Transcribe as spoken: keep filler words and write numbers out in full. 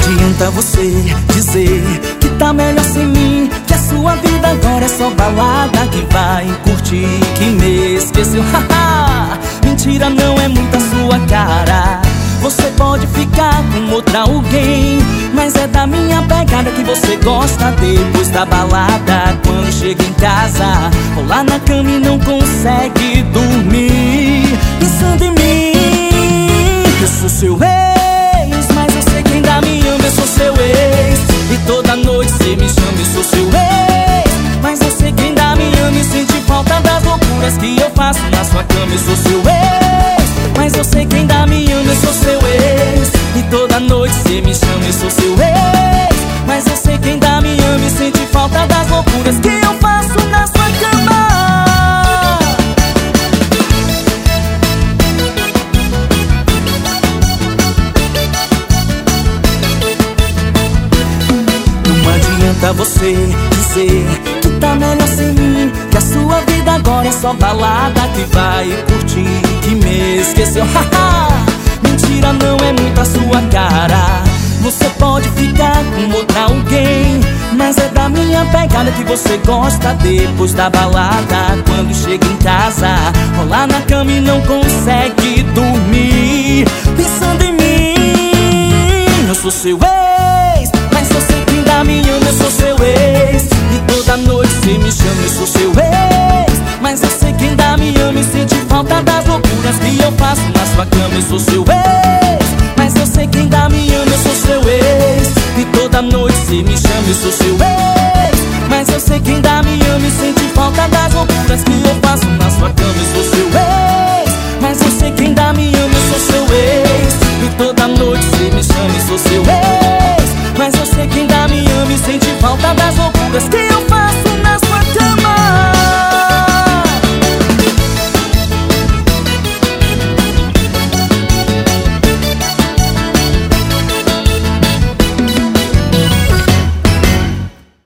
adianta você dizer que tá melhor sem mim, que a sua vida agora é só balada, que vai curtir, que me esqueceu. Haha, mentira, não é muita sua cara. Você pode ficar com outra alguém, mas é da minha pegada que você gosta. Depois da balada, quando chega em casa, rolar na cama e não consegue dormir, pensando em mim. Eu sou seu ex, mas eu sei que ainda me ama. Eu sou seu ex, e toda noite cê me chama. Eu sou seu ex, mas eu sei que ainda me ama e sente falta das loucuras que eu faço na sua cama. Eu sou seu ex, mas eu sei que ainda me ama. Eu sou seu ex, e toda noite cê me chama. Eu sou seu ex, mas eu sei que ainda me ama e sente falta das loucuras que eu faço na sua cama. Não adianta você dizer que tá melhor sem mim, que a sua vida agora é só balada, que vai curtir, que me esqueceu. Haha, mentira, não é muito a sua cara. Você pode ficar com outra alguém, mas é da minha pegada que você gosta. Depois da balada, quando chega em casa, rolar na cama e não consegue dormir, pensando em mim. Eu sou seu ex, mas eu sei que ainda me ama. Eu sou seu ex, e toda noite cê me chama. Eu sou seu ex, mas eu sei que ainda me ama e sente falta das loucuras que eu faço na sua cama. Eu sou seu ex, mas eu sei que ainda me ama. Eu sou seu ex, e toda noite cê me chama. Eu sou seu